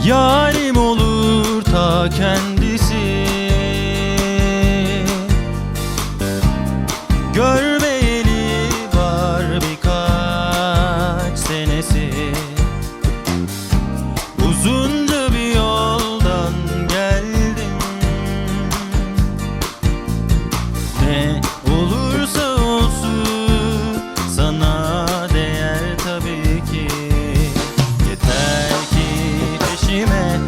Yarim olur ta kendisi. Görmeyeli var birkaç senesi. Uzunca bir yoldan geldim. Ne olursa olsun sana değer tabii ki. Yeter ki peşime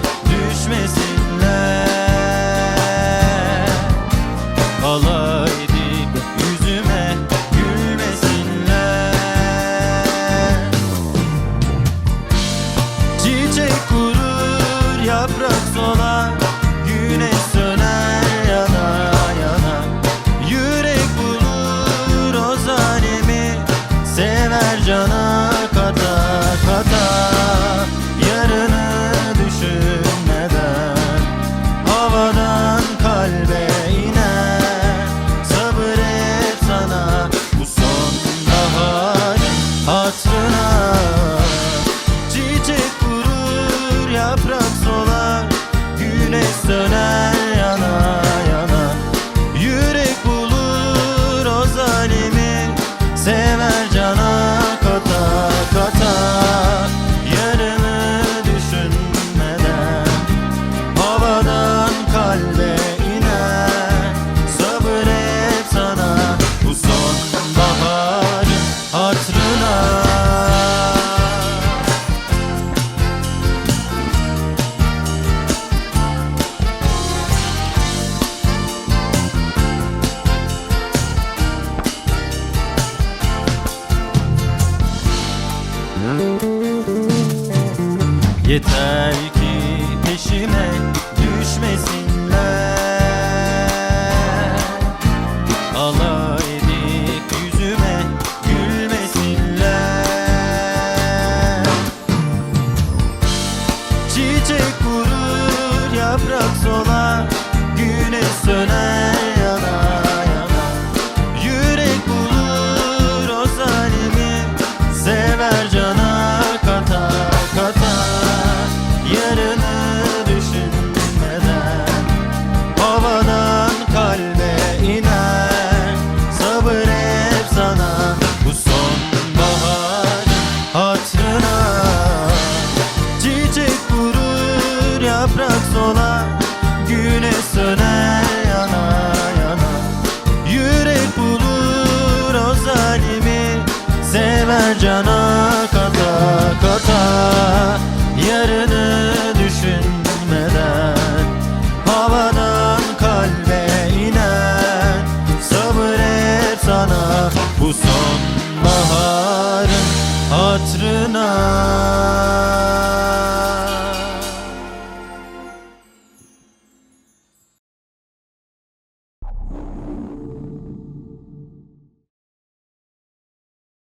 düşmesinler. Alay edip yüzüme gülmesinler. Çiçek kurur, yaprak solar, güneş söner yana yana. Yürek bulur o zalimi, sever cana kata kata. Yarını düşünmeden havadan kalbe iner. Sabır et sana bu sonbaharın hatırına. Çiçek kurur, yaprak solar, güneş söner yana yana. Yürek bulur o zalimi, sever cana kata kata. Yarını düşünmeden havadan kalbe iner. Sabır et sana bu sonbaharın hatırına. Yeter ki peşime